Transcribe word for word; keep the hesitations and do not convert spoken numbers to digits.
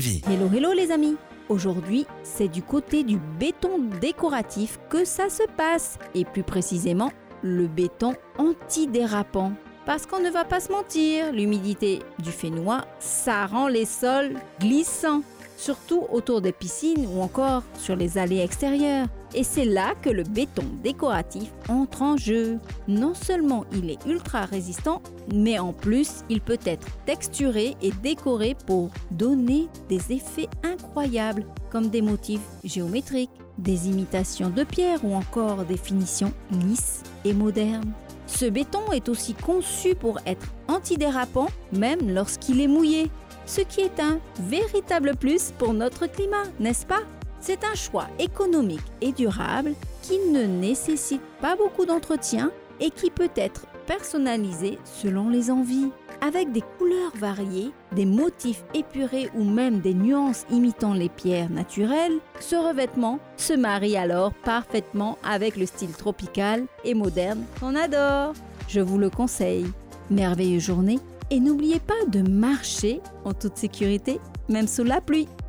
Davy. Hello, hello les amis. Aujourd'hui, c'est du côté du béton décoratif que ça se passe. Et plus précisément, le béton antidérapant. Parce qu'on ne va pas se mentir, l'humidité du Fénois, ça rend les sols glissants. Surtout autour des piscines ou encore sur les allées extérieures. Et c'est là que le béton décoratif entre en jeu. Non seulement il est ultra résistant, mais en plus il peut être texturé et décoré pour donner des effets incroyables, comme des motifs géométriques, des imitations de pierre ou encore des finitions lisses et modernes. Ce béton est aussi conçu pour être antidérapant, même lorsqu'il est mouillé. Ce qui est un véritable plus pour notre climat, n'est-ce pas? C'est un choix économique et durable qui ne nécessite pas beaucoup d'entretien et qui peut être personnalisé selon les envies. Avec des couleurs variées, des motifs épurés ou même des nuances imitant les pierres naturelles, ce revêtement se marie alors parfaitement avec le style tropical et moderne qu'on adore. Je vous le conseille. Merveilleuse journée. Et n'oubliez pas de marcher en toute sécurité, même sous la pluie.